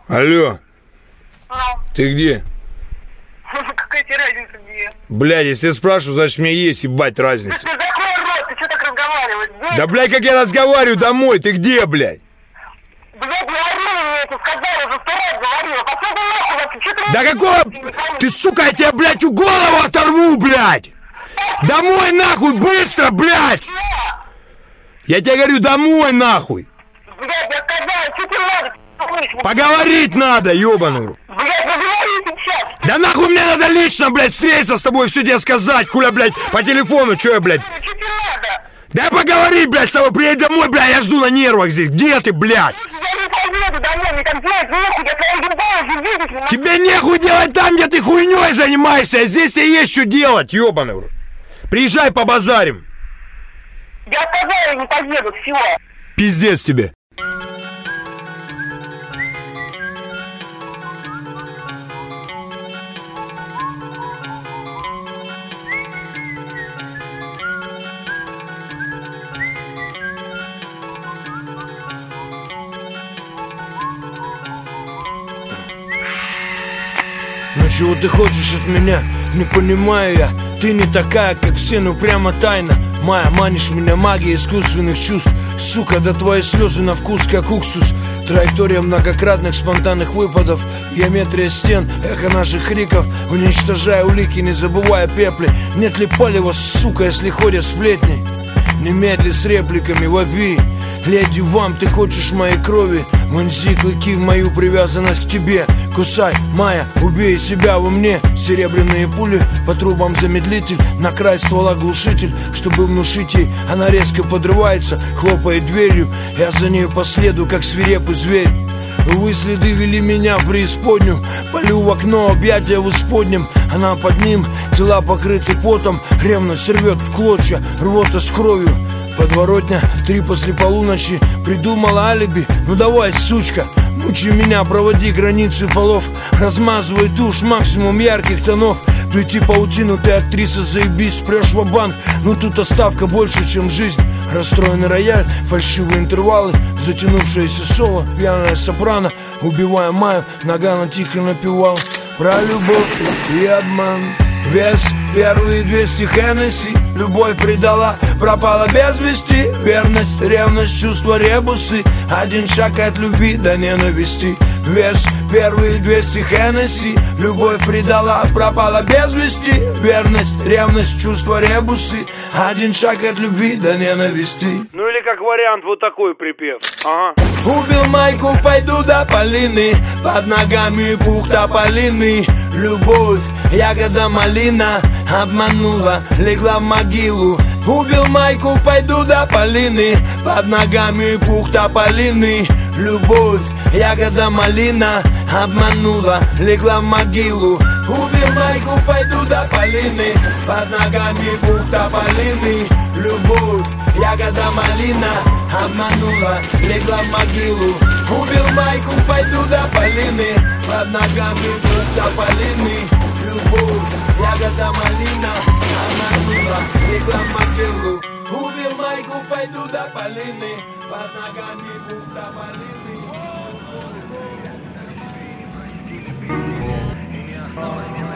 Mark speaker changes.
Speaker 1: Алло,
Speaker 2: Ну,
Speaker 1: ты где?
Speaker 2: какая тебе разница где?
Speaker 1: Блядь, если я спрашиваю, значит мне есть, ебать, разница.
Speaker 2: Ты закрой рот, ты что так разговариваешь? Где?
Speaker 1: Да, блядь, как я разговариваю домой, ты где, блядь?
Speaker 2: Блядь, говорила мне это, сказала, уже 100 раз говорила. Пошел ты нахуй, вообще, что ты...
Speaker 1: Да какого... Ты, сука, я тебе, блядь, у голову оторву, блядь! Домой, нахуй, быстро, блядь! Я тебе говорю, домой, нахуй!
Speaker 2: Блядь, я сказала, что тебе надо?
Speaker 1: Поговорить надо, ебаный.
Speaker 2: Блядь, ну говори сейчас.
Speaker 1: Да нахуй мне надо лично, блядь, встретиться с тобой, все тебе сказать, хуля, блядь, по телефону, что я, блядь?
Speaker 2: Что тебе надо?
Speaker 1: Да поговори, блядь, с тобой, приедь домой, блядь, я жду на нервах здесь, где ты, блядь?
Speaker 2: Я не поеду домой, мне там делать нехуй, я твоя ебала уже видишь меня.
Speaker 1: Тебе нехуй делать там, где ты хуйней занимаешься, а здесь тебе есть что делать, ебаный в рот. Приезжай побазарим.
Speaker 2: Я сказала, не поеду, все.
Speaker 1: Пиздец тебе. Ну чего ты хочешь от меня? Не понимаю я. Ты не такая, как все, ну прямо тайна. Моя, манишь меня магией искусственных чувств. Сука, да твои слезы на вкус, как уксус. Траектория многократных спонтанных выпадов. Геометрия стен, эхо наших криков. Уничтожая улики, не забывая пепли. Нет ли палева, сука, если ходят сплетни? Немедли с репликами вопи. Леди, вам ты хочешь моей крови? Вонзи клыки в мою привязанность к тебе. Кусай, Майя, убей себя во мне. Серебряные пули, по трубам замедлитель. На край ствола глушитель, чтобы внушить ей. Она резко подрывается, хлопает дверью. Я за ней по следу, как свирепый зверь. Вы следы вели меня в преисподнюю. Полю в окно, объятия в исподнем. Она под ним, тела покрыты потом. Ревность рвет в клочья, рвота с кровью. Подворотня, 3 после полуночи. Придумала алиби, ну давай, сучка. Мучи меня, проводи границы полов. Размазывай тушь, максимум ярких тонов. Плети паутину, ты актриса, заебись, спрешь ва-банк. Ну тут оставка больше, чем жизнь. Расстроенный рояль, фальшивые интервалы. Затянувшееся соло, пьяная сопрано. Убивая Майю, Нагано тихо напевал про любовь и обман. Вес, первые 200 Хеннесси. Любовь предала, пропала без вести. Верность, ревность, чувства, ребусы. Один шаг от любви до ненависти. Вес, первые 200 Хеннесси. Любовь предала, пропала без вести. Верность, ревность, чувства, ребусы. Один шаг от любви до ненависти.
Speaker 3: Ну или как вариант вот такой припев. Ага.
Speaker 1: Убил Майку, пойду до Полины. Под ногами пух тополиный. Любовь, ягода малина. Обманула, легла в могилу. Убил Майку, пойду до Полины. Под ногами пух тополиный. Любовь, ягода малина. Обманула, легла в могилу. Убил Майку, пойду до Полины. Под ногами пух тополиный. Любовь, ягода малина. Обманула, легла в могилу. Убил Майку, пойду до Полины. Под ногами пух тополиный. Любовь, ягода малина. Обманула, легла в могилу. Убил Майку, пойду до Полины. Под ногами пух тополиный.